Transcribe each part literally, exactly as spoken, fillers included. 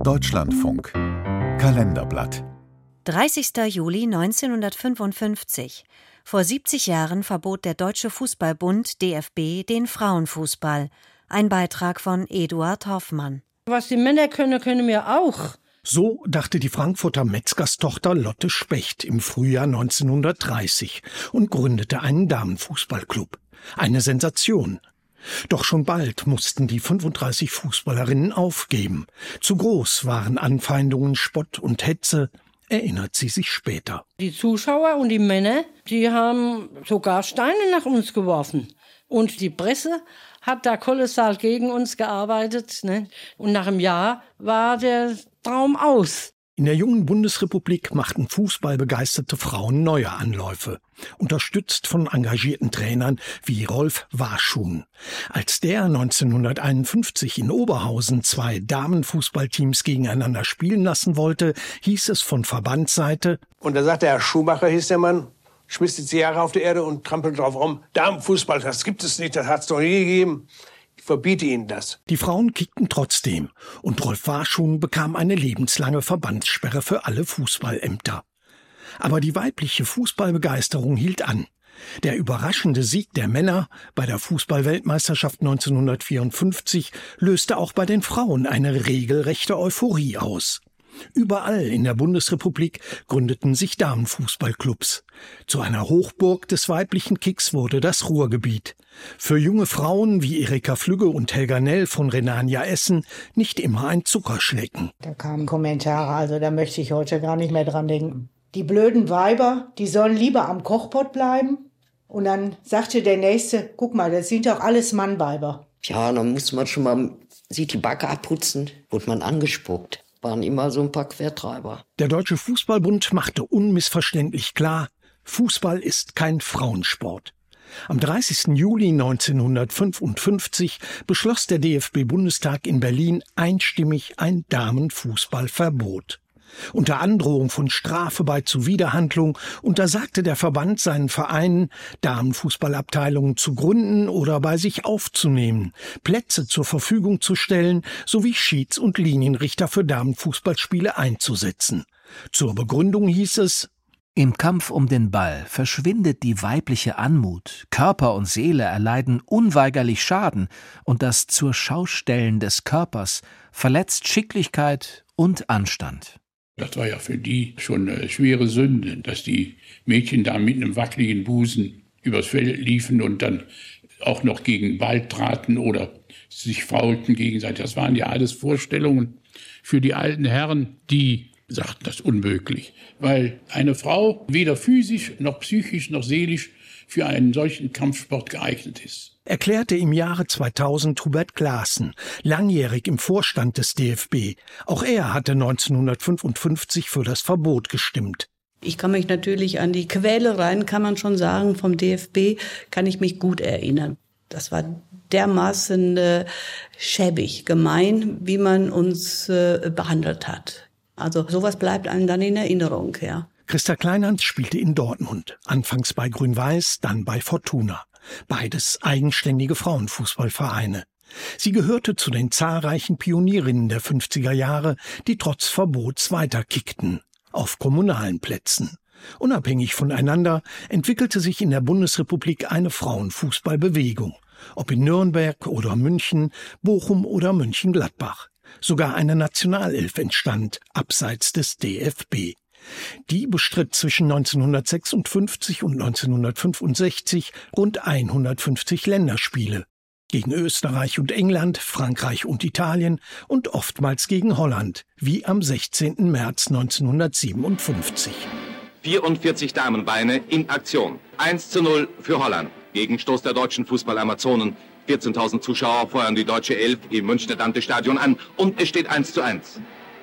Deutschlandfunk Kalenderblatt dreißigster Juli neunzehnhundertfünfundfünfzig. Vor siebzig Jahren verbot der Deutsche Fußballbund D F B den Frauenfußball. Ein Beitrag von Eduard Hoffmann. Was die Männer können, können wir auch. So dachte die Frankfurter Metzgerstochter Lotte Specht im Frühjahr neunzehnhundertdreißig und gründete einen Damenfußballclub. Eine Sensation. Doch schon bald mussten die fünfunddreißig Fußballerinnen aufgeben. Zu groß waren Anfeindungen, Spott und Hetze, erinnert sie sich später. Die Zuschauer und die Männer, die haben sogar Steine nach uns geworfen. Und die Presse hat da kolossal gegen uns gearbeitet, ne? Und nach einem Jahr war der Traum aus. In der jungen Bundesrepublik machten fußballbegeisterte Frauen neue Anläufe, unterstützt von engagierten Trainern wie Rolf Warschun. Als der neunzehnhunderteinundfünfzig in Oberhausen zwei Damenfußballteams gegeneinander spielen lassen wollte, hieß es von Verbandsseite: Und da sagte Herr Schumacher, hieß der Mann, schmiss die Jahre auf die Erde und trampelt drauf rum. Damenfußball, das gibt es nicht, das hat es noch nie gegeben. Ich verbiete Ihnen das. Die Frauen kickten trotzdem und Rolf Warschun bekam eine lebenslange Verbandssperre für alle Fußballämter. Aber die weibliche Fußballbegeisterung hielt an. Der überraschende Sieg der Männer bei der Fußballweltmeisterschaft neunzehnhundertvierundfünfzig löste auch bei den Frauen eine regelrechte Euphorie aus. Überall in der Bundesrepublik gründeten sich Damenfußballclubs. Zu einer Hochburg des weiblichen Kicks wurde das Ruhrgebiet. Für junge Frauen wie Erika Flügge und Helga Nell von Rhenania Essen nicht immer ein Zuckerschlecken. Da kamen Kommentare, also da möchte ich heute gar nicht mehr dran denken. Die blöden Weiber, die sollen lieber am Kochpott bleiben. Und dann sagte der Nächste, guck mal, das sind doch alles Mannweiber. Ja, dann muss man schon mal sich die Backe abputzen, wurde man angespuckt. Waren immer so ein paar Quertreiber. Der Deutsche Fußballbund machte unmissverständlich klar, Fußball ist kein Frauensport. Am dreißigsten Juli neunzehnhundertfünfundfünfzig beschloss der D F B-Bundestag in Berlin einstimmig ein Damenfußballverbot. Unter Androhung von Strafe bei Zuwiderhandlung untersagte der Verband seinen Vereinen, Damenfußballabteilungen zu gründen oder bei sich aufzunehmen, Plätze zur Verfügung zu stellen sowie Schieds- und Linienrichter für Damenfußballspiele einzusetzen. Zur Begründung hieß es: Im Kampf um den Ball verschwindet die weibliche Anmut, Körper und Seele erleiden unweigerlich Schaden und das Zur-Schau-Stellen des Körpers verletzt Schicklichkeit und Anstand. Das war ja für die schon eine schwere Sünde, dass die Mädchen da mit einem wackeligen Busen übers Feld liefen und dann auch noch gegen den Ball traten oder sich faulten gegenseitig. Das waren ja alles Vorstellungen für die alten Herren, die sagten das unmöglich. Weil eine Frau weder physisch noch psychisch noch seelisch für einen solchen Kampfsport geeignet ist. Erklärte im Jahre zweitausend Hubert Klaassen, langjährig im Vorstand des D F B. Auch er hatte neunzehnhundertfünfundfünfzig für das Verbot gestimmt. Ich kann mich natürlich an die Quälereien, kann man schon sagen, vom D F B, kann ich mich gut erinnern. Das war dermaßen äh, schäbig, gemein, wie man uns äh, behandelt hat. Also sowas bleibt einem dann in Erinnerung, ja. Christa Kleinhans spielte in Dortmund, anfangs bei Grün-Weiß, dann bei Fortuna. Beides eigenständige Frauenfußballvereine. Sie gehörte zu den zahlreichen Pionierinnen der fünfziger Jahre, die trotz Verbots weiterkickten, auf kommunalen Plätzen. Unabhängig voneinander entwickelte sich in der Bundesrepublik eine Frauenfußballbewegung, ob in Nürnberg oder München, Bochum oder Mönchengladbach. Sogar eine Nationalelf entstand, abseits des D F B. Die bestritt zwischen neunzehnhundertsechsundfünfzig und neunzehnhundertfünfundsechzig rund hundertfünfzig Länderspiele. Gegen Österreich und England, Frankreich und Italien und oftmals gegen Holland, wie am sechzehnten März neunzehnhundertsiebenundfünfzig. vierundvierzig Damenbeine in Aktion. eins zu null für Holland. Gegenstoß der deutschen Fußball-Amazonen. vierzehntausend Zuschauer feuern die deutsche Elf im Münchner Dante-Stadion an und es steht eins zu eins.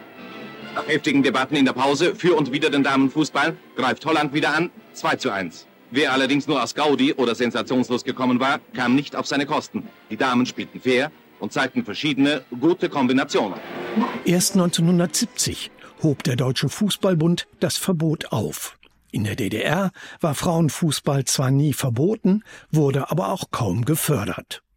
Nach heftigen Debatten in der Pause für und wider den Damenfußball greift Holland wieder an, zwei zu eins. Wer allerdings nur aus Gaudi oder sensationslos gekommen war, kam nicht auf seine Kosten. Die Damen spielten fair und zeigten verschiedene gute Kombinationen. Erst neunzehnhundertsiebzig hob der Deutsche Fußballbund das Verbot auf. In der D D R war Frauenfußball zwar nie verboten, wurde aber auch kaum gefördert.